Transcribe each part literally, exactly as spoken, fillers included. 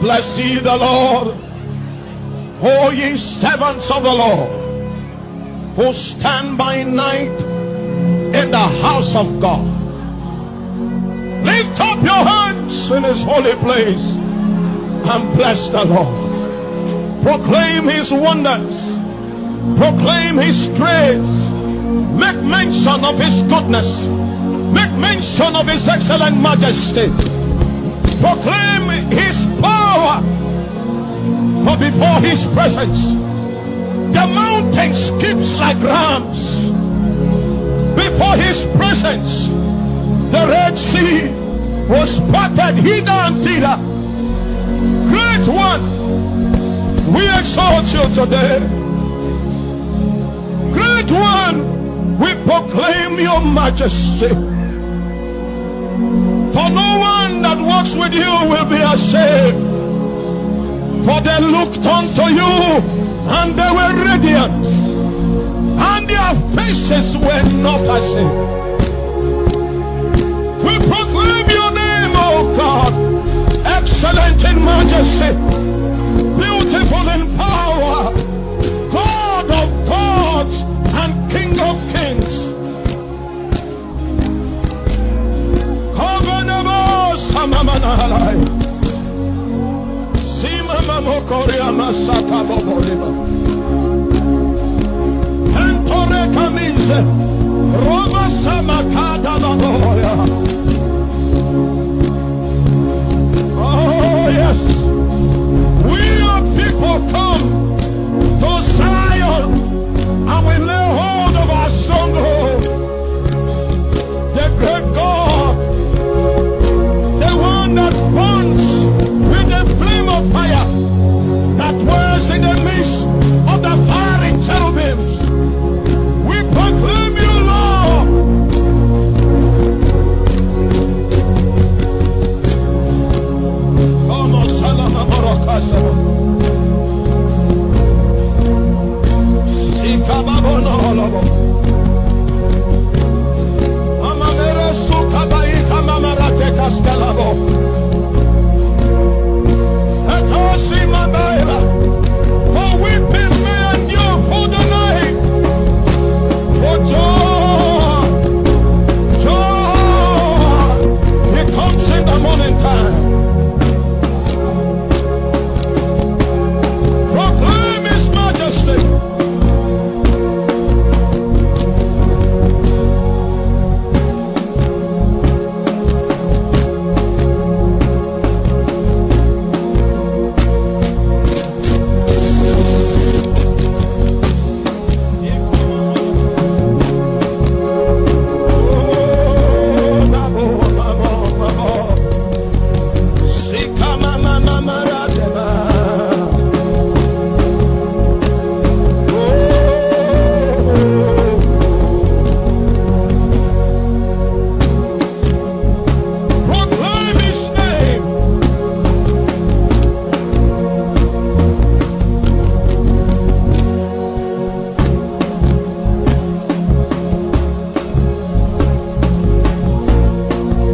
Bless ye the Lord, O ye servants of the Lord, who stand by night in the house of God. Lift up your hands in his holy place and bless the Lord. Proclaim his wonders. Proclaim his praise. Make mention of his goodness. Make mention of his excellent majesty. Proclaim his power. For before his presence, the mountain skips like rams. Before his presence, the Red Sea was parted hither and thither. Great one, we exalt you today. Great one, we proclaim your majesty. For no one that walks with you will be ashamed. For they looked unto you and they were radiant, and their faces were not ashamed. We proclaim your name, O God, excellent in majesty, beautiful in power, God of gods and King of kings. Roma Samakada Baboya. Oh yes, we are people come to Zion and we lay hold of our stronghold. The great God, the one that burns with a flame of fire, that dwells in the midst of the fiery cherubims. We proclaim you, Lord. Come on, Salama Barakasa. Sikababo no holobo. Amamere sukabai kamamarate kaskalabo. Etosi mabaira. For weeping may endure for the night. For joy, joy, it comes in the morning time. Proclaim his majesty.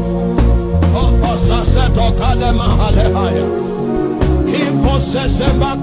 He possesses